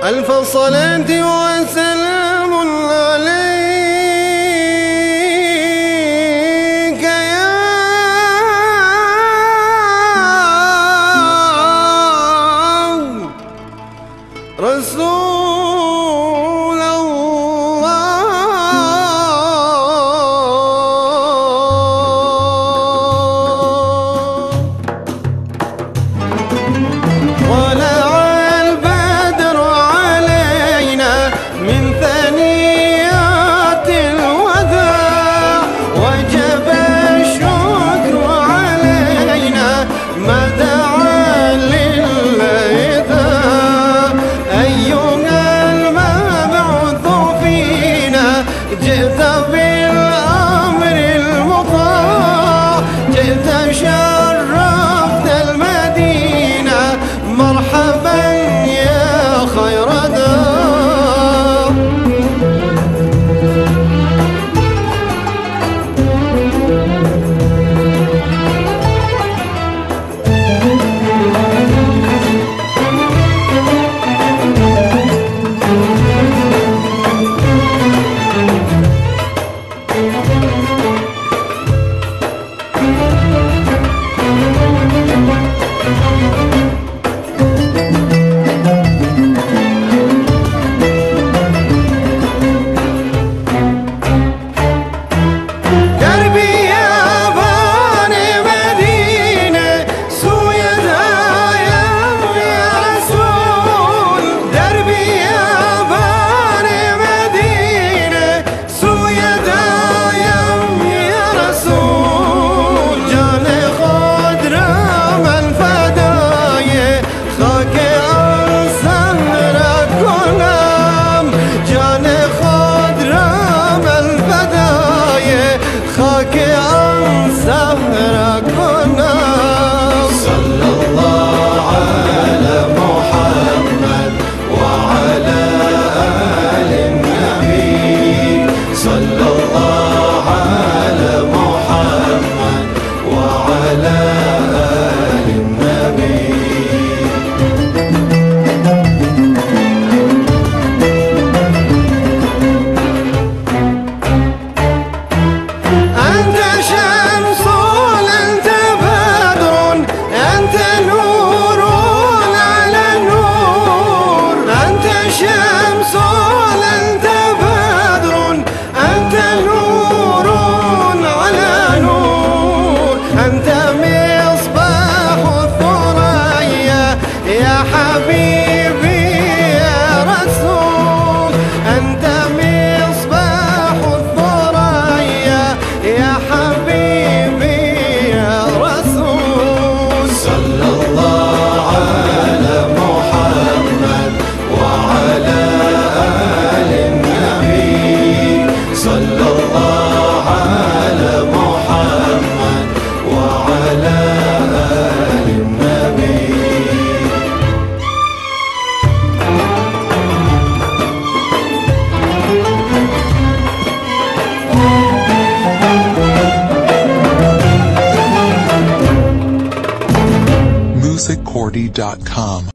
ألف صلاة وسلام عليك يا رسول الله. طلع البدر علينا من ثنيات الوداع، وجب الشكر علينا ما دعا للإيذاء. أيها المبعوث فينا جئت بالأمر المطاع، جئت شرفت المدينة مرحبا يا خير دار. خاك عن سهرك ونام. صلى الله على محمد وعلى آل النبي، صلى الله على محمد وعلى آل النبي. أنت مصباح الثريا يا حبيبي يا رسول، أنت مصباح الثريا يا حبيبي يا رسول. صلى الله على محمد وعلى آل النبي، صلى الله على محمد وعلى آل النبي. musiccordy.com